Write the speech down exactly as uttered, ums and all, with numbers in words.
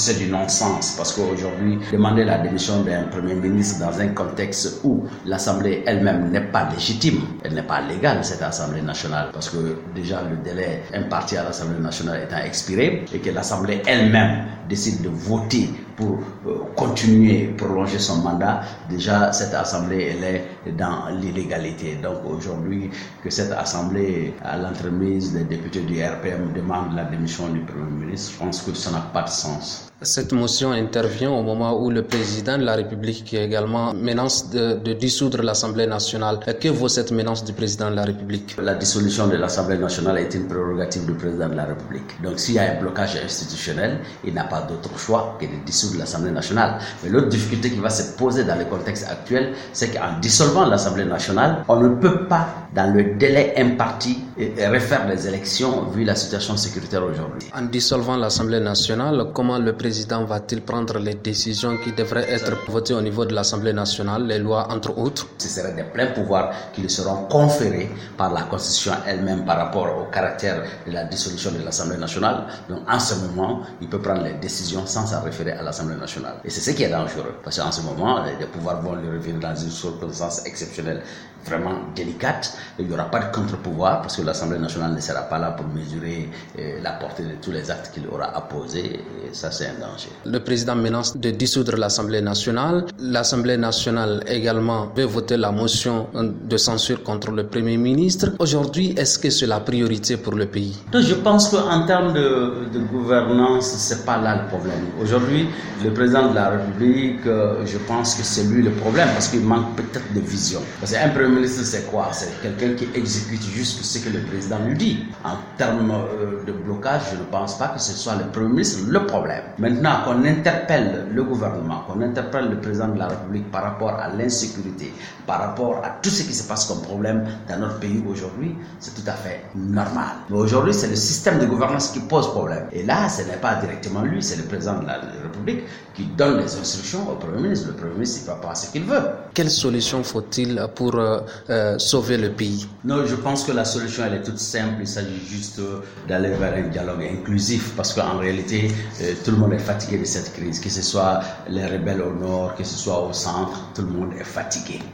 c'est du non-sens parce qu'aujourd'hui, demander la démission d'un Premier ministre dans un contexte où l'Assemblée elle-même n'est pas légitime, elle n'est pas légale, cette Assemblée nationale, parce que déjà le délai imparti à l'Assemblée nationale étant expiré et que l'Assemblée elle-même décide de voter pour euh, continuer, prolonger son mandat, déjà cette Assemblée elle est dans l'illégalité. Donc aujourd'hui, que cette Assemblée, à l'entremise des députés du R P M, demande la démission du Premier ministre, je pense que ça n'a pas de sens. Cette motion intervient au moment où le président de la République également menace de, de dissoudre l'Assemblée nationale. Que vaut cette menace du président de la République? La dissolution de l'Assemblée nationale est une prérogative du président de la République. Donc s'il y a un blocage institutionnel, il n'a pas d'autre choix que de dissoudre l'Assemblée nationale. Mais l'autre difficulté qui va se poser dans le contexte actuel, c'est qu'en dissolvant l'Assemblée nationale, on ne peut pas, dans le délai imparti, refaire les élections vu la situation sécuritaire aujourd'hui. En dissolvant l'Assemblée nationale, comment le président va-t-il prendre les décisions qui devraient être votées au niveau de l'Assemblée nationale, les lois entre autres? Ce seraient des pleins pouvoirs qui lui seront conférés par la Constitution elle-même par rapport au caractère de la dissolution de l'Assemblée nationale. Donc en ce moment, il peut prendre les décisions sans s'en référer à l'Assemblée nationale. Et c'est ce qui est dangereux, parce qu'en ce moment, les pouvoirs vont lui revenir dans une circonstance exceptionnelle vraiment délicate. Il n'y aura pas de contre-pouvoir parce que l'Assemblée nationale ne sera pas là pour mesurer eh, la portée de tous les actes qu'il aura à poser. Et ça, c'est un danger. Le président menace de dissoudre l'Assemblée nationale. L'Assemblée nationale également veut voter la motion de censure contre le Premier ministre. Aujourd'hui, est-ce que c'est la priorité pour le pays? Donc, je pense qu'en termes de, de gouvernance, c'est pas là le problème. Aujourd'hui, le président de la République, euh, je pense que c'est lui le problème parce qu'il manque peut-être de vision. Parce qu'un Premier ministre, c'est quoi? C'est quelqu'un qui exécute juste ce que le président lui dit. En termes euh, de blocage, je ne pense pas que ce soit le Premier ministre le problème. Maintenant, qu'on interpelle le gouvernement, qu'on interpelle le président de la République par rapport à l'insécurité, par rapport à tout ce qui se passe comme problème dans notre pays aujourd'hui, c'est tout à fait normal. Mais aujourd'hui, c'est le système de gouvernance qui pose problème. Et là, ce n'est pas directement lui, c'est le président de la République qui donne les instructions au Premier ministre. Le Premier ministre, il ne fait pas ce qu'il veut. Quelle solution faut-il pour euh, euh, sauver le pays? Non, je pense que la solution, elle est toute simple. Il s'agit juste d'aller vers un dialogue inclusif parce qu'en réalité, euh, tout le monde est fatigué de cette crise. Que ce soit les rebelles au nord, que ce soit au centre, tout le monde est fatigué.